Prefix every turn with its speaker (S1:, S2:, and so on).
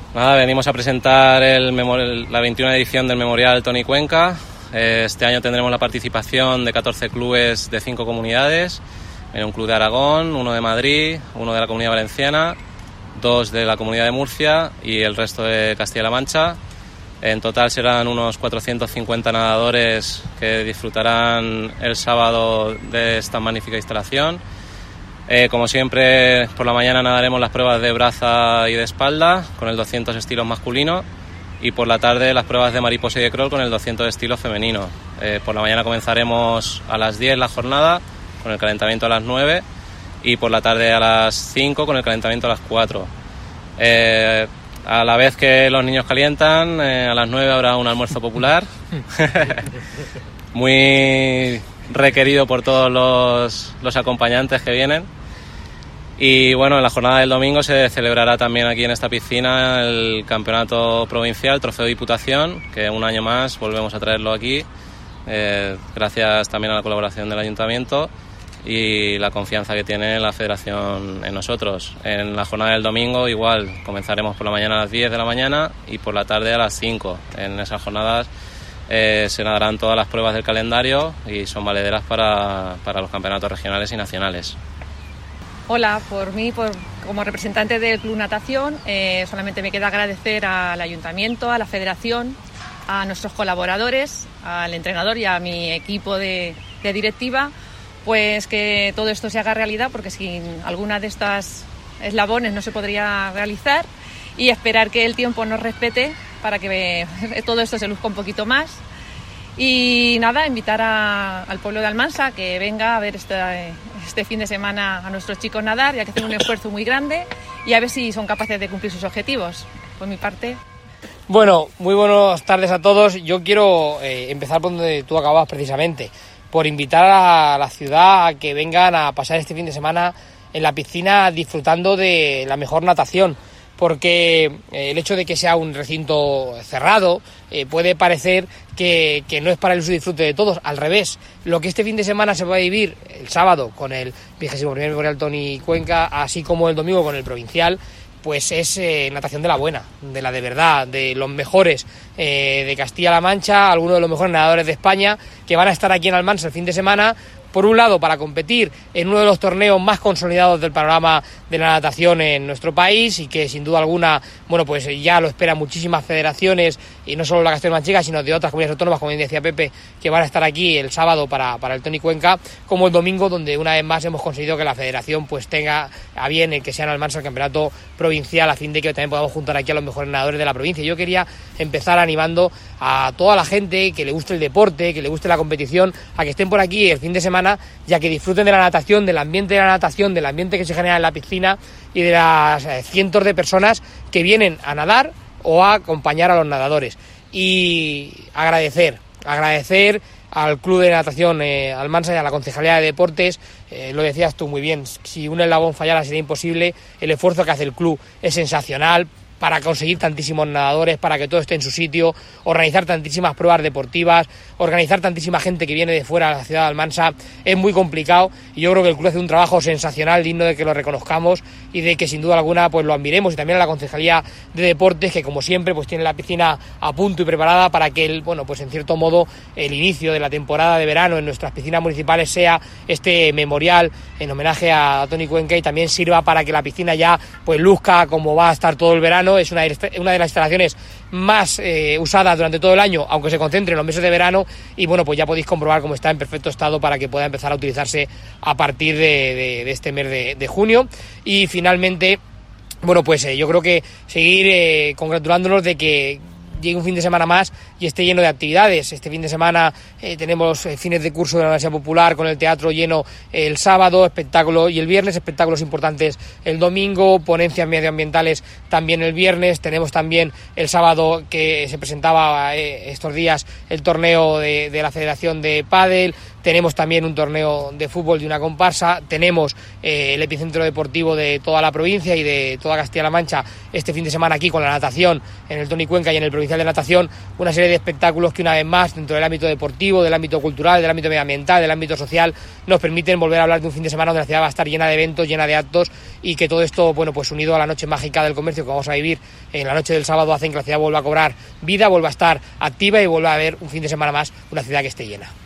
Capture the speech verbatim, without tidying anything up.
S1: Nada, venimos a presentar el memorial, la veintiuna edición del Memorial Toni Cuenca. Este año tendremos la participación de catorce clubes de cinco comunidades, un club de Aragón, uno de Madrid, uno de la Comunidad Valenciana, dos de la Comunidad de Murcia y el resto de Castilla-La Mancha. En total serán unos cuatrocientos cincuenta nadadores que disfrutarán el sábado de esta magnífica instalación. Eh, como siempre, por la mañana nadaremos las pruebas de braza y de espalda con el doscientos estilos masculino y por la tarde las pruebas de mariposa y de crawl con el doscientos estilos femenino. Eh, por la mañana comenzaremos a las diez la jornada con el calentamiento a las nueve y por la tarde a las cinco con el calentamiento a las cuatro. Eh, A la vez que los niños calientan, eh, a las nueve habrá un almuerzo popular, muy requerido por todos los, los acompañantes que vienen. Y bueno, en la jornada del domingo se celebrará también aquí en esta piscina el campeonato provincial, Trofeo Diputación, que un año más volvemos a traerlo aquí, eh, gracias también a la colaboración del Ayuntamiento y la confianza que tiene la Federación en nosotros. En la jornada del domingo igual, comenzaremos por la mañana a las diez de la mañana y por la tarde a las cinco. En esas jornadas eh, se nadarán todas las pruebas del calendario y son valederas para, para los campeonatos regionales y nacionales.
S2: Hola, por mí, por, como representante del Club Natación, eh, solamente me queda agradecer al Ayuntamiento, a la Federación, a nuestros colaboradores, al entrenador y a mi equipo de, de directiva, pues que todo esto se haga realidad, porque sin alguna de estas eslabones no se podría realizar, y esperar que el tiempo nos respete para que todo esto se luzca un poquito más. Y nada, invitar a, al pueblo de Almansa que venga a ver este, este fin de semana a nuestros chicos nadar, ya que hacen un esfuerzo muy grande, y a ver si son capaces de cumplir sus objetivos. Por mi parte.
S3: Bueno, muy buenas tardes a todos. Yo quiero eh, empezar por donde tú acabas precisamente, por invitar a la ciudad a que vengan a pasar este fin de semana en la piscina disfrutando de la mejor natación, porque el hecho de que sea un recinto cerrado eh, puede parecer que, que no es para el uso y disfrute de todos. Al revés, lo que este fin de semana se va a vivir el sábado con el vigésimo primer Memorial Toni Cuenca, así como el domingo con el provincial, pues es eh, natación de la buena, de la de verdad, de los mejores eh, de Castilla-La Mancha, algunos de los mejores nadadores de España, que van a estar aquí en Almansa el fin de semana, por un lado para competir en uno de los torneos más consolidados del panorama de la natación en nuestro país, y que sin duda alguna, bueno, pues ya lo esperan muchísimas federaciones, y no solo la Castilla-La sino de otras comunidades autónomas, como decía Pepe, que van a estar aquí el sábado para, para el Toni Cuenca, como el domingo, donde una vez más hemos conseguido que la federación pues tenga a bien el que sea en Almansa el campeonato provincial, a fin de que también podamos juntar aquí a los mejores nadadores de la provincia. Yo quería empezar animando a toda la gente que le guste el deporte, que le guste la competición, a que estén por aquí el fin de semana, ya que disfruten de la natación, del ambiente de la natación, del ambiente que se genera en la piscina y de las eh, cientos de personas que vienen a nadar o a acompañar a los nadadores. Y agradecer, agradecer al Club de Natación eh, Almansa y a la Concejalía de Deportes, eh, lo decías tú muy bien, si un eslabón fallara sería imposible, el esfuerzo que hace el club es sensacional para conseguir tantísimos nadadores, para que todo esté en su sitio, organizar tantísimas pruebas deportivas, organizar tantísima gente que viene de fuera a la ciudad de Almansa, es muy complicado, y yo creo que el club hace un trabajo sensacional, digno de que lo reconozcamos y de que sin duda alguna pues lo admiremos, y también a la Concejalía de Deportes, que como siempre pues tiene la piscina a punto y preparada para que el, bueno, pues en cierto modo el inicio de la temporada de verano en nuestras piscinas municipales sea este memorial en homenaje a Toni Cuenca, y también sirva para que la piscina ya pues luzca como va a estar todo el verano. Es una, una de las instalaciones más eh, usadas durante todo el año, aunque se concentre en los meses de verano, y bueno, pues ya podéis comprobar cómo está en perfecto estado para que pueda empezar a utilizarse a partir de, de, de este mes de, de junio. Y finalmente, bueno, pues eh, yo creo que seguir eh, congratulándonos de que llegue un fin de semana más y esté lleno de actividades. Este fin de semana eh, tenemos eh, fines de curso de la Universidad Popular con el teatro lleno el sábado, espectáculo y el viernes, espectáculos importantes el domingo, ponencias medioambientales también el viernes. Tenemos también el sábado, que se presentaba eh, estos días, el torneo de, de la Federación de Pádel, tenemos también un torneo de fútbol de una comparsa, tenemos eh, el epicentro deportivo de toda la provincia y de toda Castilla-La Mancha este fin de semana aquí con la natación en el Toni Cuenca y en el Provincial de Natación, una serie de espectáculos que una vez más dentro del ámbito deportivo, del ámbito cultural, del ámbito medioambiental, del ámbito social, nos permiten volver a hablar de un fin de semana donde la ciudad va a estar llena de eventos, llena de actos, y que todo esto, bueno, pues unido a la noche mágica del comercio que vamos a vivir en la noche del sábado, hacen que la ciudad vuelva a cobrar vida, vuelva a estar activa y vuelva a haber un fin de semana más una ciudad que esté llena.